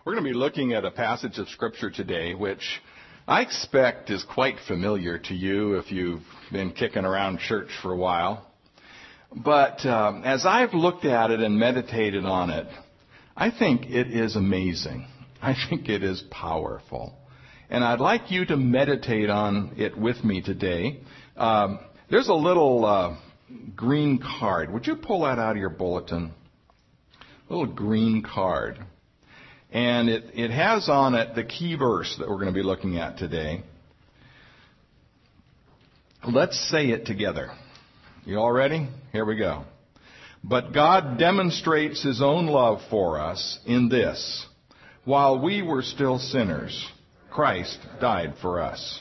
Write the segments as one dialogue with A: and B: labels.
A: We're going to be looking at a passage of Scripture today which I expect is quite familiar to you if you've been kicking around church for a while. But as I've looked at it and meditated on it, I think it is amazing. I think it is powerful. And I'd like you to meditate on it with me today. There's a little green card. Would you pull that out of your bulletin? A little green card. And it has on it the key verse that we're going to be looking at today. Let's say it together. You all ready? Here we go. But God demonstrates His own love for us in this: while we were still sinners, Christ died for us.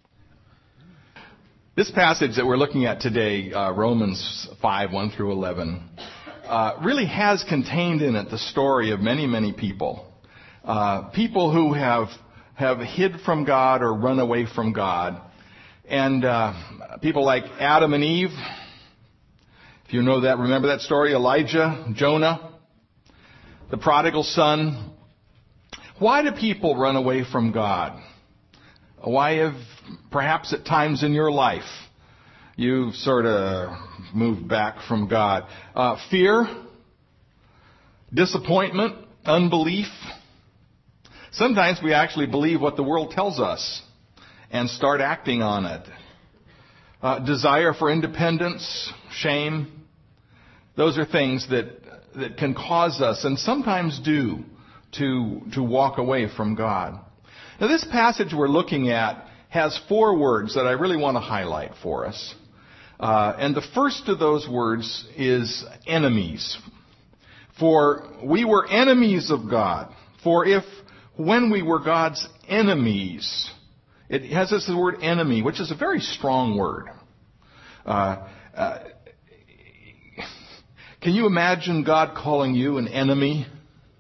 A: This passage that we're looking at today, Romans 5, 1 through 11, really has contained in it the story of many, many people. People who have hid from God or run away from God. And people like Adam and Eve. If you know that, remember that story? Elijah, Jonah, the prodigal son. Why do people run away from God? Why have, perhaps at times in your life, you've sort of moved back from God? Fear, disappointment, unbelief. Sometimes we actually believe what the world tells us and start acting on it. Desire for independence, shame. Those are things that can cause us, and sometimes do, to walk away from God. Now, this passage we're looking at has 4 words that I really want to highlight for us. And the first of those words is enemies. For we were enemies of God. For if when we were God's enemies, it has this word enemy, which is a very strong word. Can you imagine God calling you an enemy?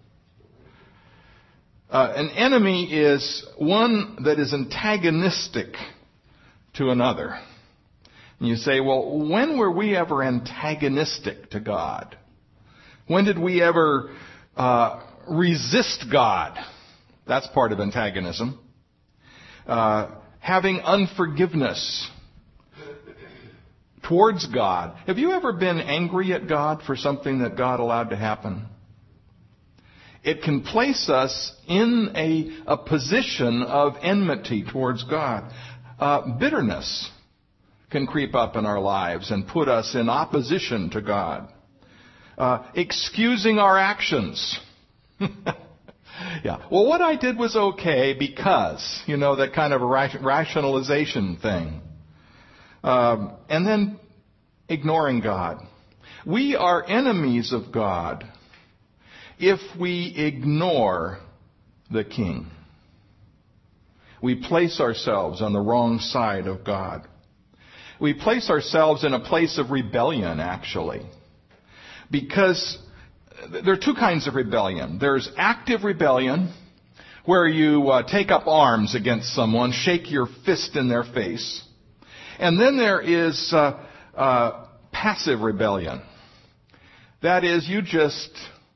A: An enemy is one that is antagonistic to another. And you say, well, when were we ever antagonistic to God? When did we ever resist God? That's part of antagonism. Having unforgiveness towards God. Have you ever been angry at God for something that God allowed to happen? It can place us in a position of enmity towards God. Bitterness can creep up in our lives and put us in opposition to God. Excusing our actions. Yeah. Well, what I did was okay because, that kind of a rationalization thing. And then ignoring God. We are enemies of God if we ignore the King. We place ourselves on the wrong side of God. We place ourselves in a place of rebellion, actually. Because there are 2 kinds of rebellion. There's active rebellion, where you take up arms against someone, shake your fist in their face. And then there is passive rebellion. That is, you just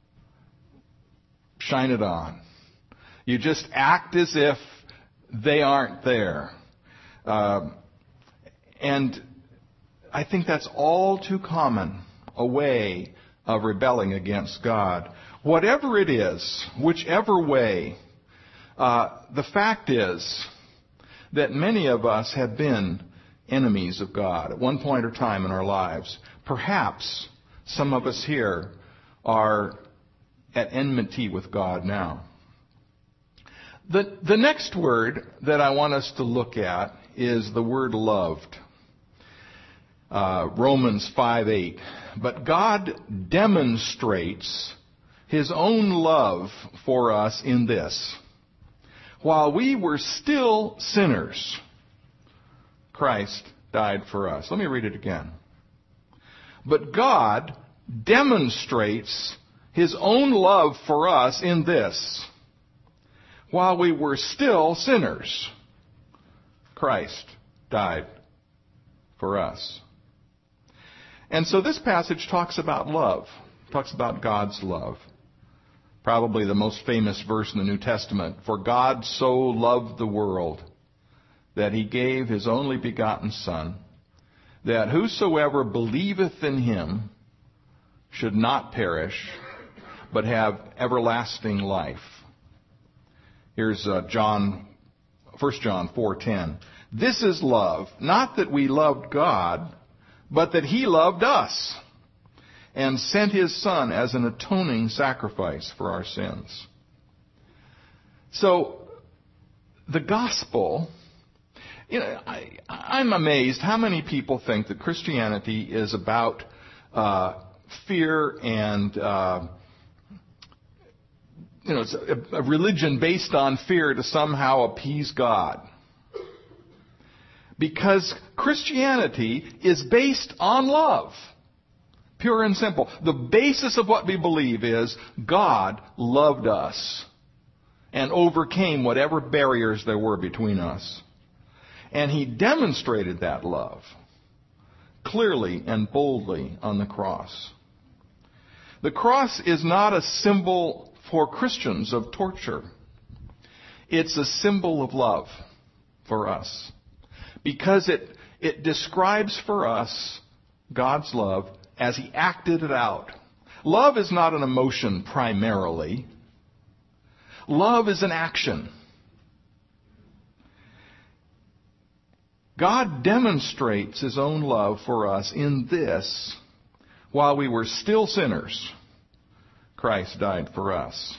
A: shine it on. You just act as if they aren't there. And I think that's all too common, a way of rebelling against God. Whatever it is, whichever way, the fact is that many of us have been enemies of God at one point or time in our lives. Perhaps some of us here are at enmity with God now. The next word that I want us to look at is the word loved. Romans 5:8. But God demonstrates His own love for us in this: while we were still sinners, Christ died for us. Let me read it again. But God demonstrates His own love for us in this: while we were still sinners, Christ died for us. And so this passage talks about love, talks about God's love. Probably the most famous verse in the New Testament. For God so loved the world that he gave his only begotten Son, that whosoever believeth in him should not perish, but have everlasting life. Here's 1 John 4:10. This is love, not that we loved God, but that he loved us and sent his Son as an atoning sacrifice for our sins. So, the gospel, I'm amazed how many people think that Christianity is about fear and it's a religion based on fear to somehow appease God. Because Christianity is based on love. Pure and simple. The basis of what we believe is God loved us and overcame whatever barriers there were between us. And he demonstrated that love clearly and boldly on the cross. The cross is not a symbol for Christians of torture. It's a symbol of love for us. Because it describes for us God's love as he acted it out. Love is not an emotion primarily. Love is an action. God demonstrates his own love for us in this: while we were still sinners, Christ died for us.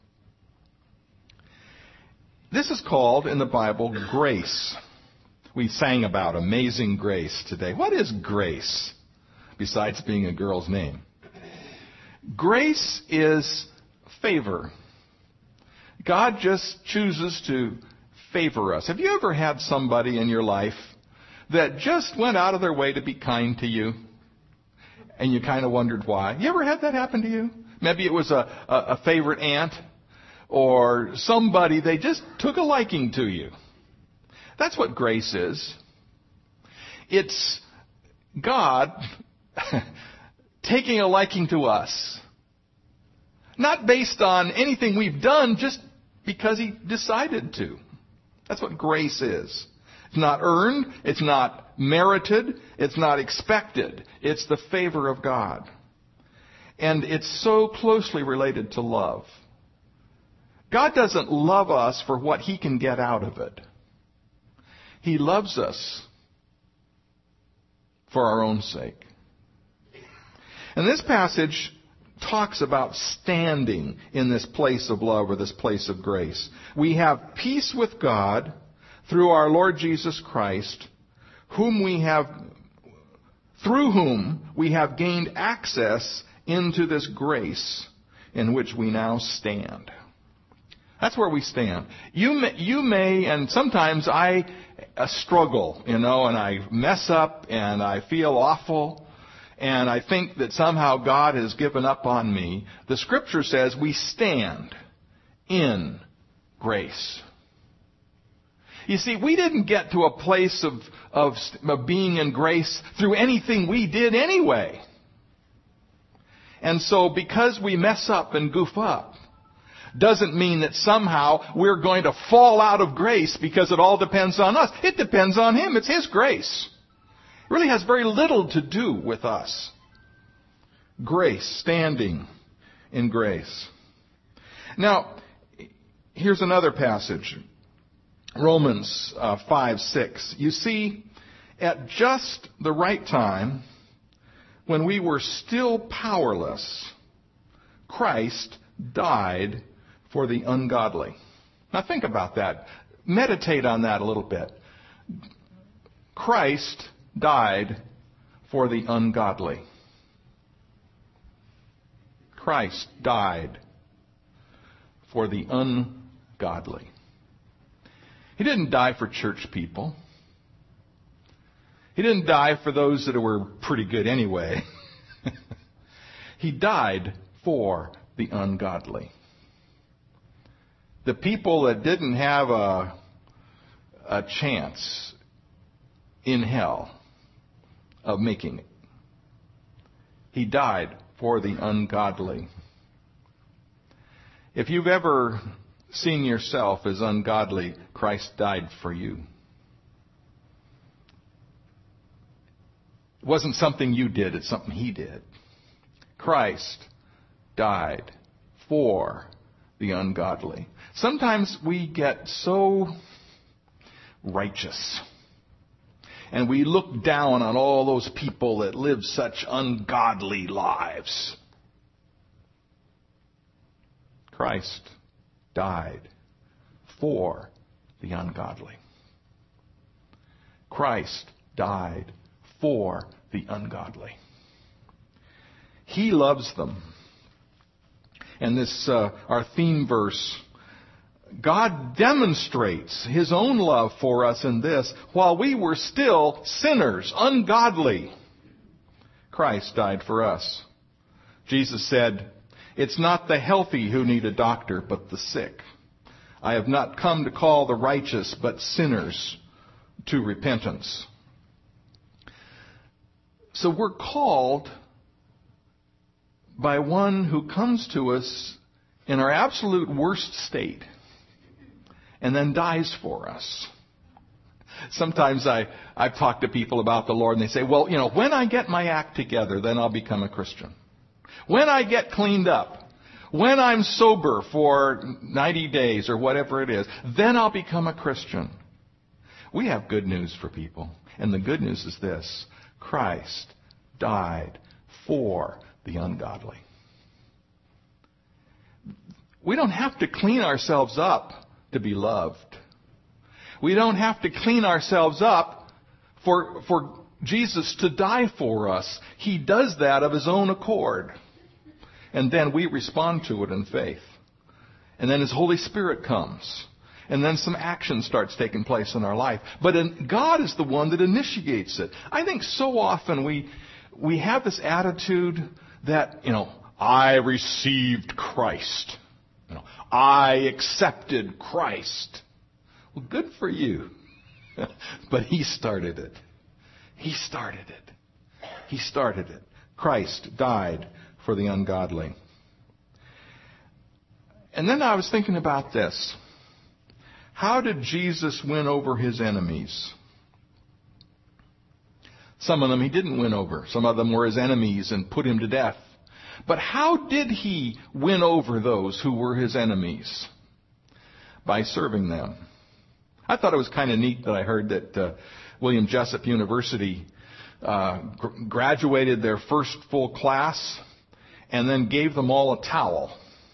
A: This is called in the Bible grace. We sang about Amazing Grace today. What is grace, besides being a girl's name? Grace is favor. God just chooses to favor us. Have you ever had somebody in your life that just went out of their way to be kind to you? And you kind of wondered why. You ever had that happen to you? Maybe it was a favorite aunt or somebody, they just took a liking to you. That's what grace is. It's God taking a liking to us. Not based on anything we've done, just because he decided to. That's what grace is. It's not earned. It's not merited. It's not expected. It's the favor of God. And it's so closely related to love. God doesn't love us for what he can get out of it. He loves us for our own sake. And this passage talks about standing in this place of love or this place of grace. We have peace with God through our Lord Jesus Christ, through whom we have gained access into this grace in which we now stand. That's where we stand. You may, and sometimes I struggle, and I mess up, and I feel awful, and I think that somehow God has given up on me. The Scripture says we stand in grace. You see, we didn't get to a place of being in grace through anything we did anyway. And so because we mess up and goof up, doesn't mean that somehow we're going to fall out of grace because it all depends on us. It depends on him. It's his grace. It really has very little to do with us. Grace, standing in grace. Now, here's another passage. Romans 5:6. You see, at just the right time, when we were still powerless, Christ died for the ungodly. Now think about that. Meditate on that a little bit. Christ died for the ungodly. Christ died for the ungodly. He didn't die for church people. He didn't die for those that were pretty good anyway. He died for the ungodly. The people that didn't have a chance in hell of making it. He died for the ungodly. If you've ever seen yourself as ungodly, Christ died for you. It wasn't something you did, it's something He did. Christ died for the ungodly. Sometimes we get so righteous, and we look down on all those people that live such ungodly lives. Christ died for the ungodly. Christ died for the ungodly. He loves them. And this, our theme verse, God demonstrates His own love for us in this: while we were still sinners, ungodly, Christ died for us. Jesus said, "It's not the healthy who need a doctor, but the sick. I have not come to call the righteous, but sinners to repentance." So we're called by one who comes to us in our absolute worst state and then dies for us. Sometimes I've talked to people about the Lord and they say, well, when I get my act together, then I'll become a Christian. When I get cleaned up, when I'm sober for 90 days or whatever it is, then I'll become a Christian. We have good news for people. And the good news is this: Christ died for the ungodly. We don't have to clean ourselves up to be loved. We don't have to clean ourselves up for Jesus to die for us. He does that of His own accord. And then we respond to it in faith. And then His Holy Spirit comes. And then some action starts taking place in our life. But God is the one that initiates it. I think so often we have this attitude that, I received Christ. I accepted Christ. Well, good for you. But He started it. He started it. He started it. Christ died for the ungodly. And then I was thinking about this. How did Jesus win over His enemies? Some of them He didn't win over. Some of them were His enemies and put Him to death. But how did He win over those who were His enemies? By serving them. I thought it was kind of neat that I heard that William Jessup University graduated their first full class and then gave them all a towel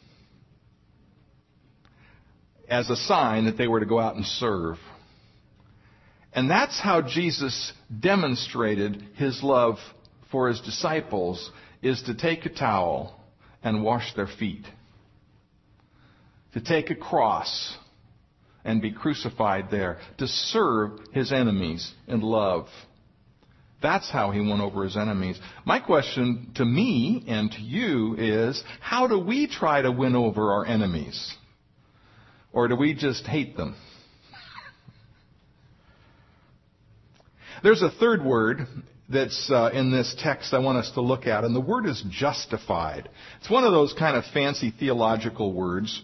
A: as a sign that they were to go out and serve. And that's how Jesus demonstrated His love for His disciples, is to take a towel and wash their feet. To take a cross and be crucified there. To serve His enemies in love. That's how He won over His enemies. My question to me and to you is, how do we try to win over our enemies? Or do we just hate them? There's a third word that's in this text I want us to look at, and the word is justified. It's one of those kind of fancy theological words.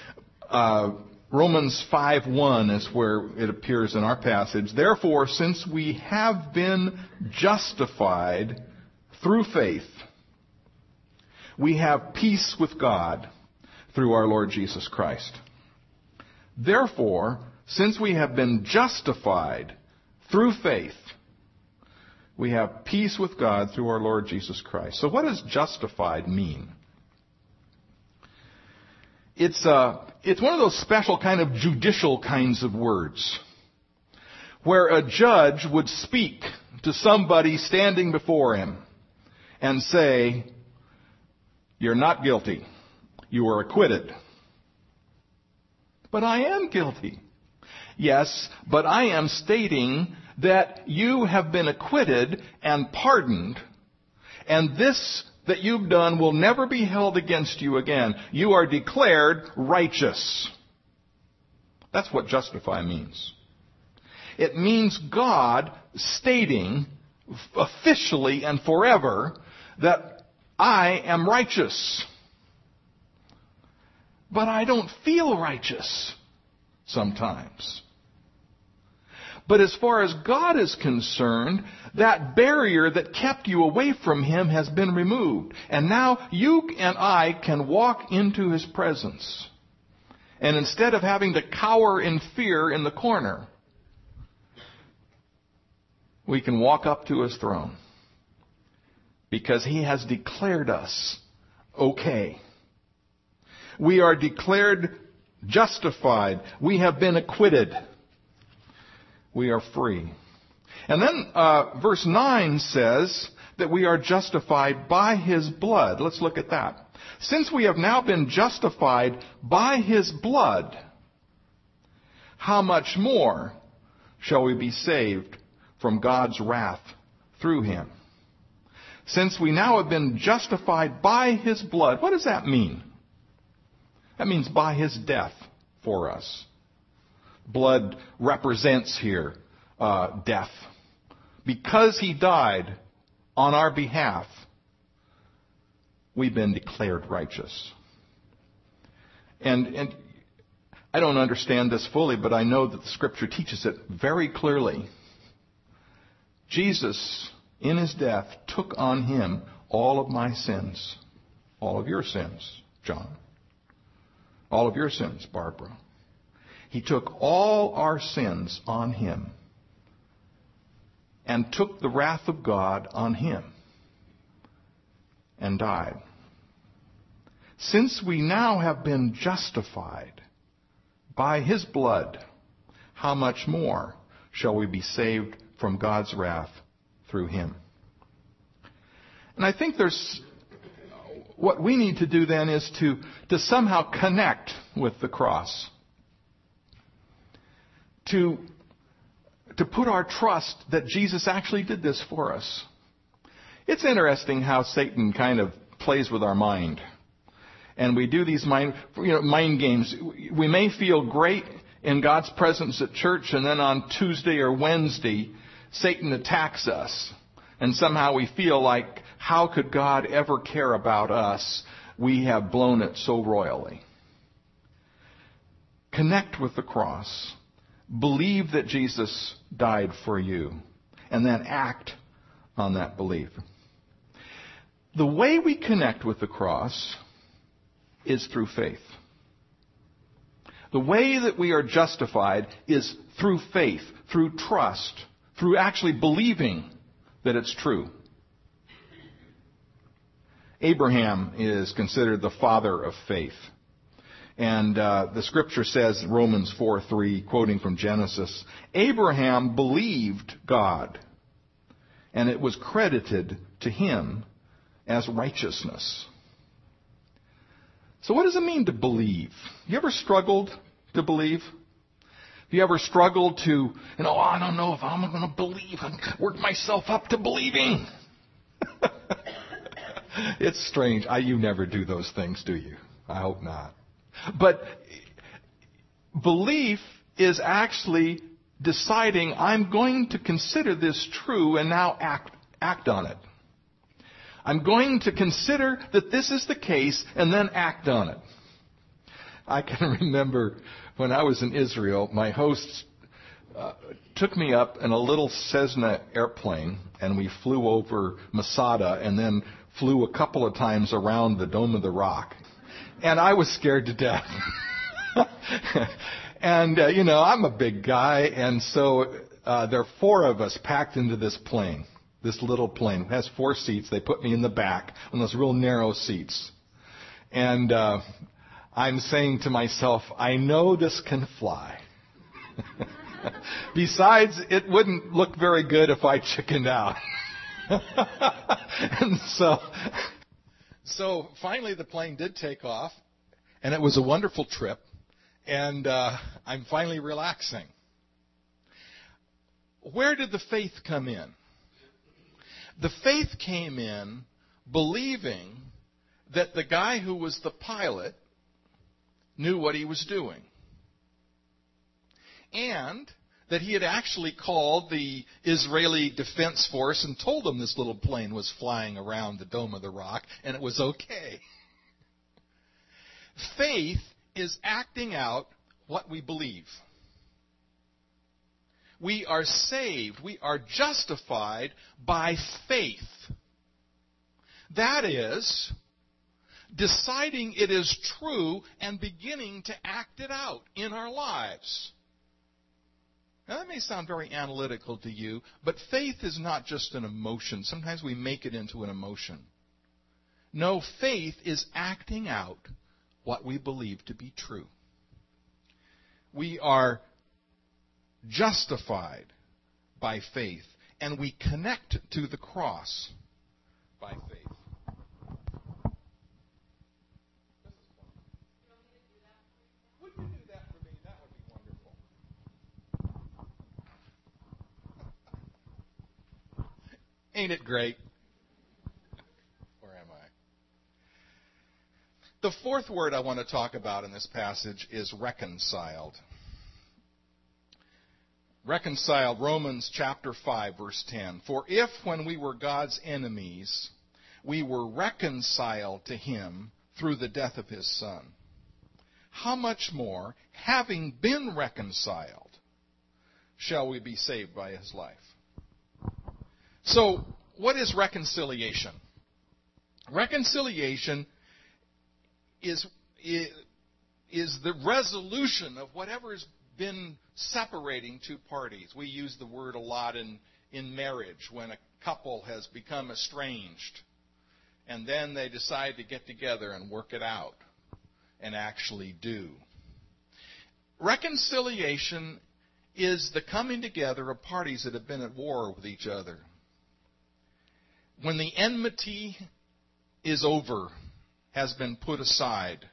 A: Romans 5:1 is where it appears in our passage. Therefore, since we have been justified through faith, we have peace with God through our Lord Jesus Christ. Therefore, since we have been justified through faith, we have peace with God through our Lord Jesus Christ. So what does justified mean? It's one of those special kind of judicial kinds of words, where a judge would speak to somebody standing before him and say, "You're not guilty. You are acquitted." "But I am guilty." "Yes, but I am stating that you have been acquitted and pardoned, and this that you've done will never be held against you again. You are declared righteous." That's what justify means. It means God stating officially and forever that I am righteous. but I don't feel righteous sometimes. But as far as God is concerned, that barrier that kept you away from Him has been removed. And now you and I can walk into His presence. And instead of having to cower in fear in the corner, we can walk up to His throne. Because He has declared us okay. We are declared justified. We have been acquitted. We are free. And then verse 9 says that we are justified by His blood. Let's look at that. Since we have now been justified by His blood, how much more shall we be saved from God's wrath through Him? Since we now have been justified by His blood, what does that mean? That means by His death for us. Blood represents here death. Because He died on our behalf, we've been declared righteous. And I don't understand this fully, but I know that the Scripture teaches it very clearly. Jesus, in His death, took on Him all of my sins. All of your sins, John. All of your sins, Barbara. He took all our sins on Him and took the wrath of God on Him and died. Since we now have been justified by His blood, how much more shall we be saved from God's wrath through Him? And I think what we need to do then is to somehow connect with the cross. To put our trust that Jesus actually did this for us. It's interesting how Satan kind of plays with our mind. And we do these mind games. We may feel great in God's presence at church, and then on Tuesday or Wednesday, Satan attacks us. And somehow we feel like, how could God ever care about us? We have blown it so royally. Connect with the cross. Believe that Jesus died for you, and then act on that belief. The way we connect with the cross is through faith. The way that we are justified is through faith, through trust, through actually believing that it's true. Abraham is considered the father of faith. And the Scripture says, Romans 4:3, quoting from Genesis, Abraham believed God, and it was credited to him as righteousness. So what does it mean to believe? You ever struggled to believe? Have you ever struggled to, I don't know if I'm going to believe, and work myself up to believing? It's strange. You never do those things, do you? I hope not. But belief is actually deciding, I'm going to consider this true and now act on it. I'm going to consider that this is the case and then act on it. I can remember when I was in Israel, my hosts took me up in a little Cessna airplane, and we flew over Masada and then flew a couple of times around the Dome of the Rock. And I was scared to death. And, I'm a big guy, and so there are four of us packed into this plane, this little plane. It has 4 seats. They put me in the back on those real narrow seats. And I'm saying to myself, I know this can fly. Besides, it wouldn't look very good if I chickened out. And so finally the plane did take off, and it was a wonderful trip, and I'm finally relaxing. Where did the faith come in? The faith came in believing that the guy who was the pilot knew what he was doing, and that he had actually called the Israeli Defense Force and told them this little plane was flying around the Dome of the Rock and it was okay. Faith is acting out what we believe. We are saved. We are justified by faith. That is, deciding it is true and beginning to act it out in our lives. Now, that may sound very analytical to you, but faith is not just an emotion. Sometimes we make it into an emotion. No, faith is acting out what we believe to be true. We are justified by faith, and we connect to the cross by faith. Would you do that for me? That would be wonderful. Ain't it great? Where am I? The fourth word I want to talk about in this passage is reconciled. Reconciled, Romans chapter 5, verse 10. For if, when we were God's enemies, we were reconciled to Him through the death of His Son, how much more, having been reconciled, shall we be saved by His life? So, what is reconciliation? Reconciliation is the resolution of whatever has been separating two parties. We use the word a lot in marriage when a couple has become estranged and then they decide to get together and work it out and actually do. Reconciliation is the coming together of parties that have been at war with each other. When the enmity is over, has been put aside,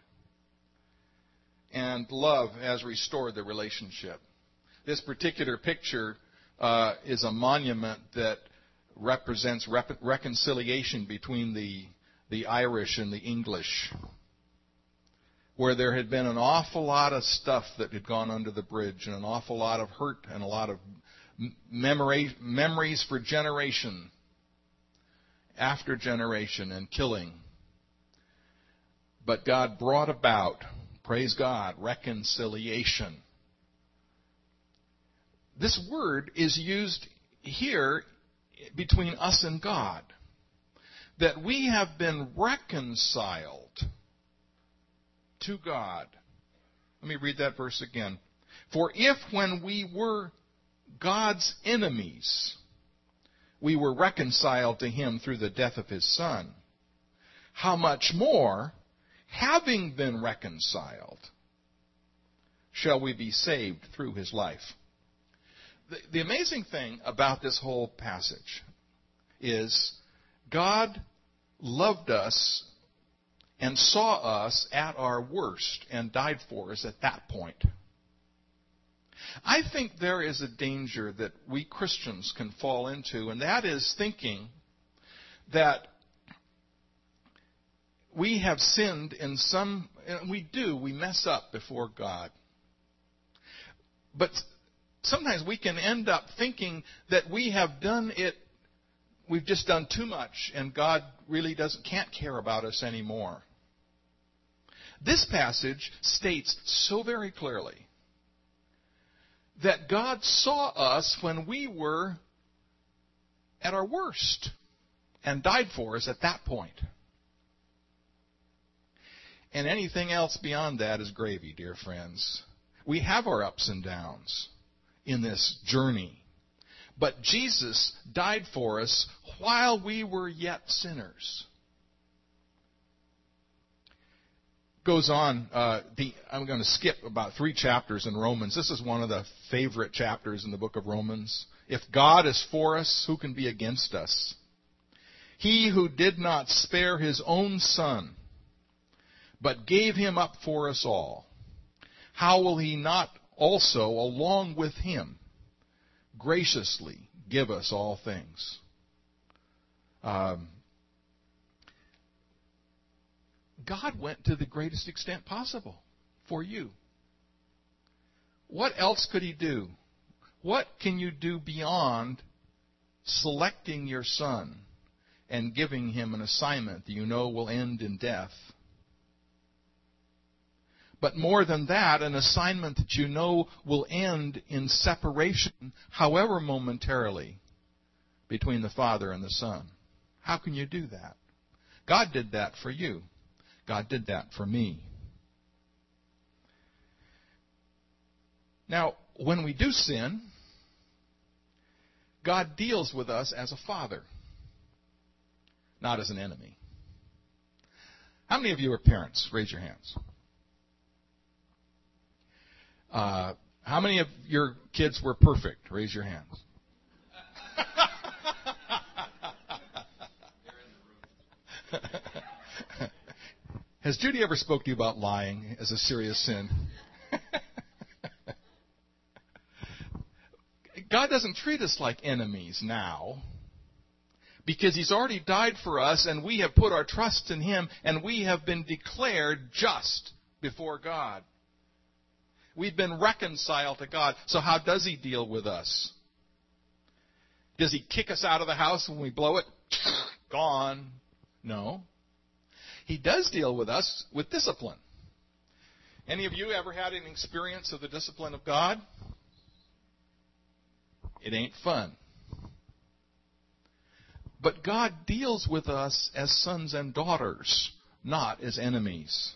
A: and love has restored the relationship. This particular picture is a monument that represents reconciliation between the Irish and the English, where there had been an awful lot of stuff that had gone under the bridge, and an awful lot of hurt and a lot of memories for generation after generation, and killing. But God brought about, praise God, reconciliation. This word is used here between us and God, that we have been reconciled to God. Let me read that verse again. For if when we were God's enemies, we were reconciled to Him through the death of His Son, how much more, having been reconciled, shall we be saved through His life? The amazing thing about this whole passage is God loved us and saw us at our worst and died for us at that point. I think there is a danger that we Christians can fall into, and that is thinking that we have sinned in some, and we mess up before God. But sometimes we can end up thinking that we have done it, we've just done too much, and God really can't care about us anymore. This passage states so very clearly that God saw us when we were at our worst and died for us at that point. And anything else beyond that is gravy, dear friends. We have our ups and downs in this journey. But Jesus died for us while we were yet sinners. Goes on, I'm going to skip about 3 chapters in Romans. This is one of the favorite chapters in the book of Romans. If God is for us, who can be against us? He who did not spare His own Son, but gave Him up for us all, how will He not also, along with Him, graciously give us all things? God went to the greatest extent possible for you. What else could He do? What can you do beyond selecting your Son and giving Him an assignment that you know will end in death? But more than that, an assignment that you know will end in separation, however momentarily, between the Father and the Son. How can you do that? God did that for you. God did that for me. Now, when we do sin, God deals with us as a father, not as an enemy. How many of you are parents? Raise your hands. How many of your kids were perfect? Raise your hands. Has Judy ever spoke to you about lying as a serious sin? God doesn't treat us like enemies now, because He's already died for us, and we have put our trust in Him, and we have been declared just before God. We've been reconciled to God. So how does He deal with us? Does He kick us out of the house when we blow it? Gone. No. He does deal with us with discipline. Any of you ever had an experience of the discipline of God? It ain't fun. But God deals with us as sons and daughters, not as enemies.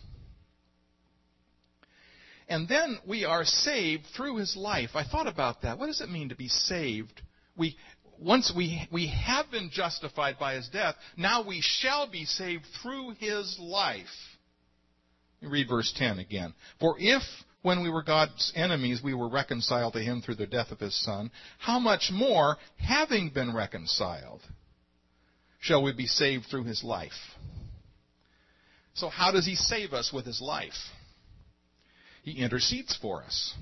A: And then we are saved through His life. I thought about that. What does it mean to be saved? Once we have been justified by His death, now we shall be saved through His life. Let me read verse 10 again. For if, when we were God's enemies, we were reconciled to Him through the death of His Son, how much more, having been reconciled, shall we be saved through His life? So how does He save us with His life? He intercedes for us.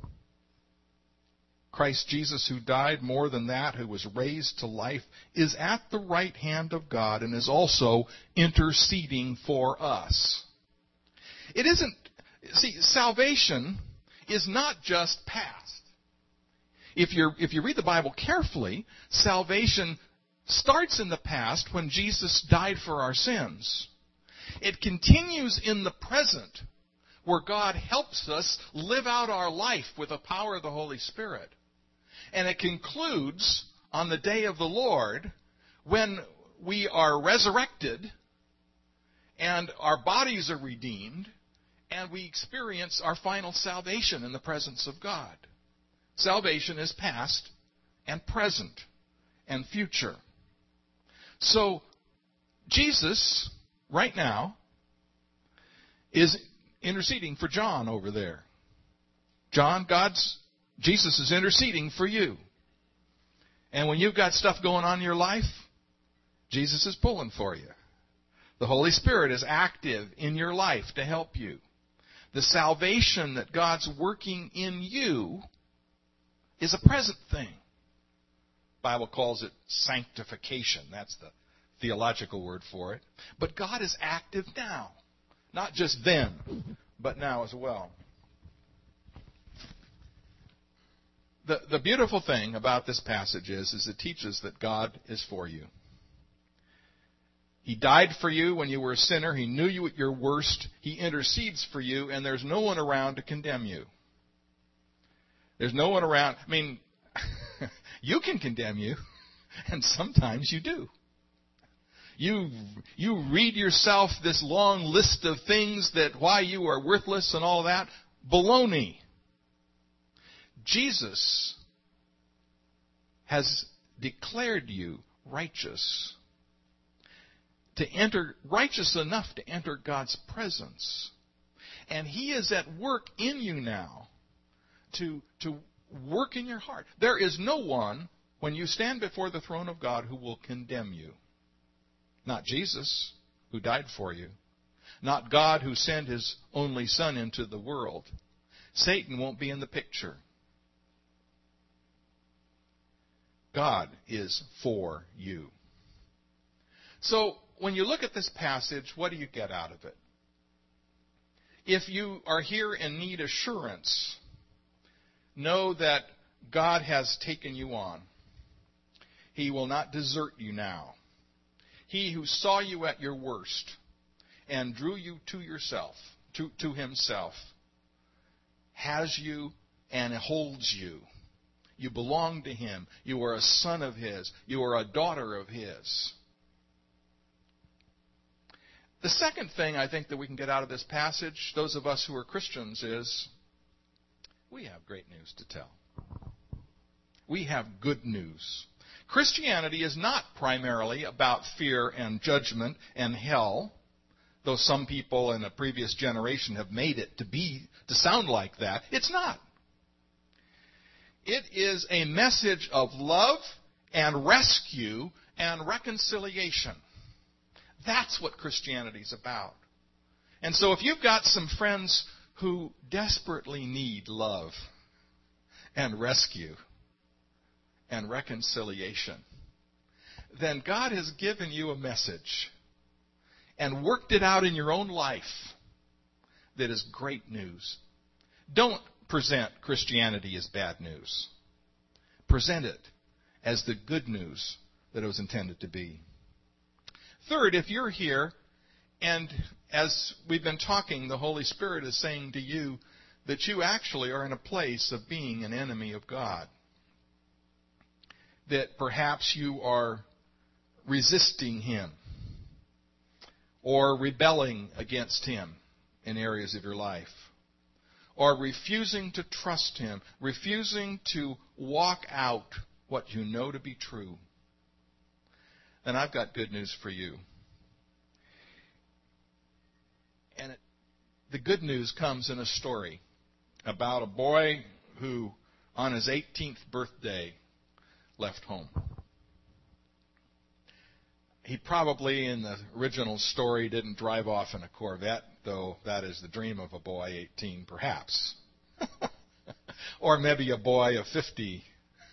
A: Christ Jesus, who died, more than that, who was raised to life, is at the right hand of God and is also interceding for us. It isn't, see, salvation is not just past. If you read the Bible carefully, salvation starts in the past when Jesus died for our sins. It continues in the present, where God helps us live out our life with the power of the Holy Spirit. And it concludes on the day of the Lord, when we are resurrected and our bodies are redeemed and we experience our final salvation in the presence of God. Salvation is past and present and future. So Jesus, right now, is interceding for John over there. John, Jesus is interceding for you. And when you've got stuff going on in your life, Jesus is pulling for you. The Holy Spirit is active in your life to help you. The salvation that God's working in you is a present thing. The Bible calls it sanctification. That's the theological word for it. But God is active now. Not just then, but now as well. The beautiful thing about this passage is it teaches that God is for you. He died for you when you were a sinner. He knew you at your worst. He intercedes for you, and there's no one around to condemn you. There's no one around. I mean, you can condemn you, and sometimes you do. You read yourself this long list of things that why you are worthless and all that. Baloney. Jesus has declared you righteous. Righteous enough to enter God's presence. And He is at work in you now to work in your heart. There is no one, when you stand before the throne of God, who will condemn you. Not Jesus, who died for you. Not God, who sent His only Son into the world. Satan won't be in the picture. God is for you. So, when you look at this passage, what do you get out of it? If you are here and need assurance, know that God has taken you on. He will not desert you now. He who saw you at your worst and drew you to yourself, to himself, has you and holds you. You belong to him. You are a son of his. You are a daughter of his. The second thing I think that we can get out of this passage, those of us who are Christians, is we have great news to tell. We have good news. Christianity is not primarily about fear and judgment and hell, though some people in a previous generation have made it to sound like that. It's not. It is a message of love and rescue and reconciliation. That's what Christianity is about. And so if you've got some friends who desperately need love and rescue and reconciliation, then God has given you a message and worked it out in your own life that is great news. Don't present Christianity as bad news. Present it as the good news that it was intended to be. Third, if you're here, and as we've been talking, the Holy Spirit is saying to you that you actually are in a place of being an enemy of God. That perhaps you are resisting him or rebelling against him in areas of your life, or refusing to trust him, refusing to walk out what you know to be true, then I've got good news for you. And the good news comes in a story about a boy who, on his 18th birthday, left home. He probably, in the original story, didn't drive off in a Corvette, though that is the dream of a boy 18, perhaps. Or maybe a boy of 50.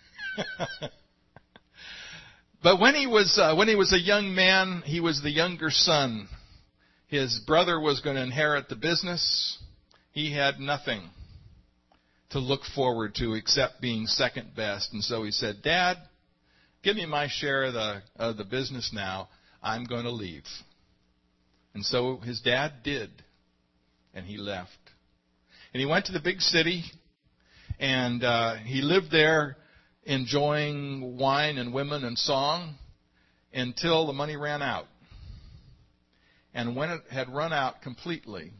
A: But when he was a young man, he was the younger son. His brother was going to inherit the business. He had nothing to look forward to except being second best. And so he said, "Dad, give me my share of the business now. I'm going to leave." And so his dad did, and he left. And he went to the big city, and he lived there enjoying wine and women and song until the money ran out. And when it had run out completely,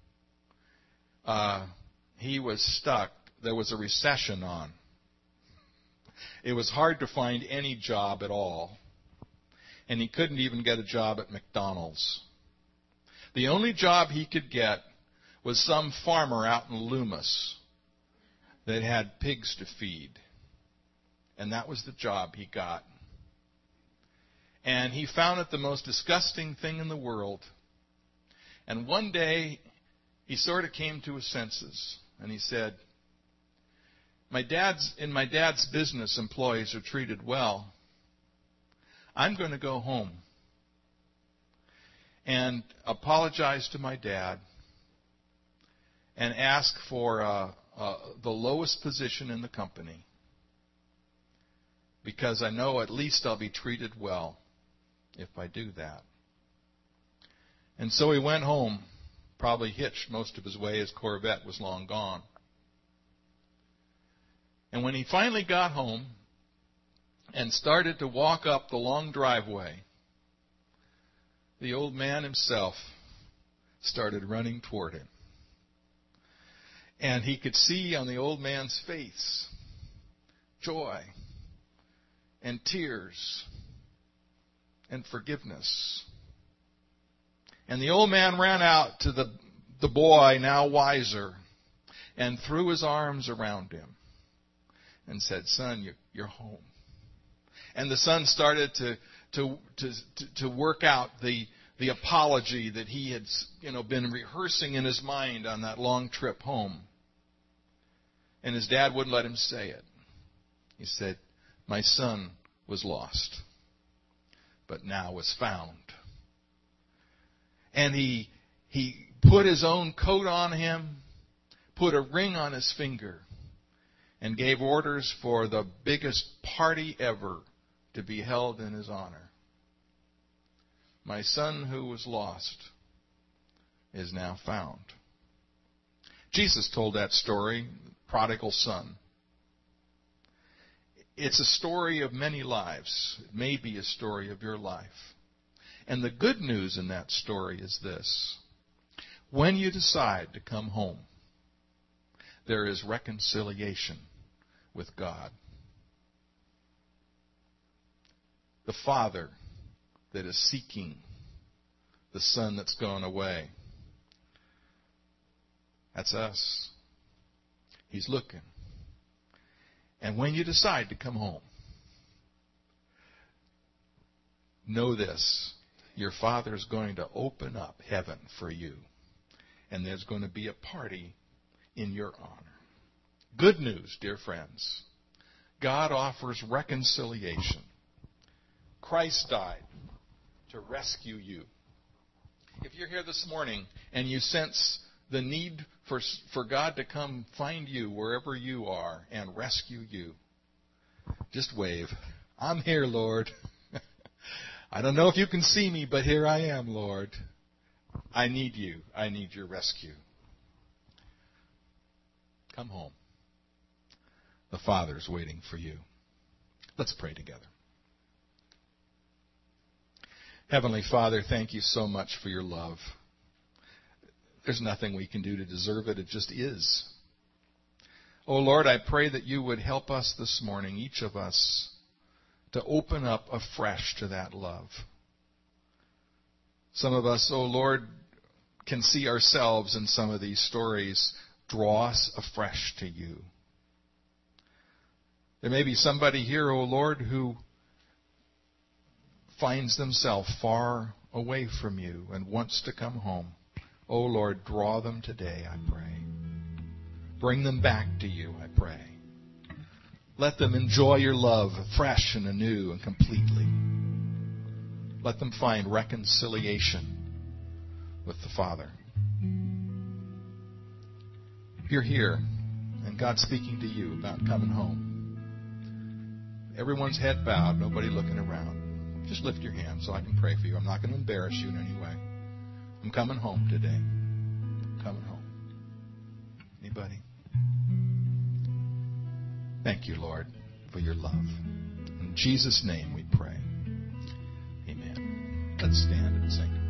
A: he was stuck. There was a recession on. It was hard to find any job at all. And he couldn't even get a job at McDonald's. The only job he could get was some farmer out in Loomis that had pigs to feed. And that was the job he got. And he found it the most disgusting thing in the world. And one day, he sort of came to his senses. And he said, in my dad's business, employees are treated well. I'm going to go home and apologize to my dad and ask for the lowest position in the company, because I know at least I'll be treated well if I do that. And so he went home, probably hitched most of his way. His Corvette was long gone. And when he finally got home and started to walk up the long driveway, the old man himself started running toward him. And he could see on the old man's face joy and tears and forgiveness. And the old man ran out to the boy, now wiser, and threw his arms around him and said, "Son, you're home." And the son started to work out the apology that he had, been rehearsing in his mind on that long trip home. And his dad wouldn't let him say it. He said, "My son was lost, but now was found." And he put his own coat on him, put a ring on his finger, and gave orders for the biggest party ever to be held in his honor. My son who was lost is now found. Jesus told that story, prodigal son. It's a story of many lives. It may be a story of your life. And the good news in that story is this. When you decide to come home, there is reconciliation with God. The Father that is seeking the Son that's gone away. That's us. He's looking. And when you decide to come home, know this. Your Father is going to open up heaven for you. And there's going to be a party in your honor. Good news, dear friends. God offers reconciliation. Christ died to rescue you. If you're here this morning and you sense the need for God to come find you wherever you are and rescue you, just wave. I'm here, Lord. I don't know if you can see me, but here I am, Lord. I need you. I need your rescue. Come home. The Father's waiting for you. Let's pray together. Heavenly Father, thank you so much for your love. There's nothing we can do to deserve it. It just is. Oh Lord, I pray that you would help us this morning, each of us, to open up afresh to that love. Some of us, oh Lord, can see ourselves in some of these stories. Draw us afresh to you. There may be somebody here, oh Lord, who finds themselves far away from you and wants to come home. Oh Lord, draw them today, I pray. Bring them back to you, I pray. Let them enjoy your love fresh and anew and completely. Let them find reconciliation with the Father. If you're here and God's speaking to you about coming home, everyone's head bowed, nobody looking around. Just lift your hand so I can pray for you. I'm not going to embarrass you in any way. I'm coming home today. I'm coming home. Anybody? Thank you, Lord, for your love. In Jesus' name we pray. Amen. Let's stand and sing.